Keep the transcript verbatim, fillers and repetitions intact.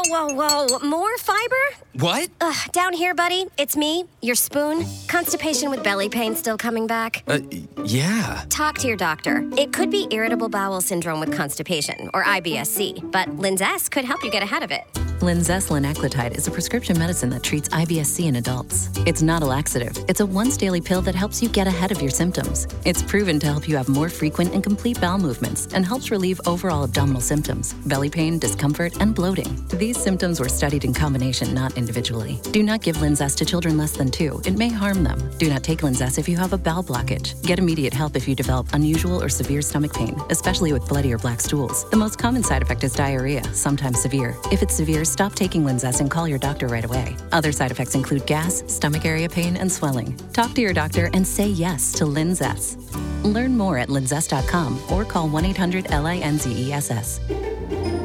whoa, whoa. More fiber? What? Ugh, down here, buddy. It's me, your spoon. Constipation with belly pain still coming back? Uh, yeah. Talk to your doctor. It could be irritable bowel syndrome with constipation, or I B S C, but Linzess could help you get ahead of it. Linzess linaclotide is a prescription medicine that treats I B S C in adults. It's not a laxative. It's a once-daily pill that helps you get ahead of your symptoms. It's proven to help you have more frequent and complete bowel movements and helps relieve overall abdominal symptoms, belly pain, discomfort, and bloating. These symptoms were studied in combination, not individually. Do not give Linzess to children less than two. It may harm them. Do not take Linzess if you have a bowel blockage. Get immediate help if you develop unusual or severe stomach pain, especially with bloody or black stools. The most common side effect is diarrhea, sometimes severe. If it's severe, stop taking Linzess and call your doctor right away. Other side effects include gas, stomach area pain, and swelling. Talk to your doctor and say yes to Linzess. Learn more at linzess dot com or call one eight hundred L I N Z E S S.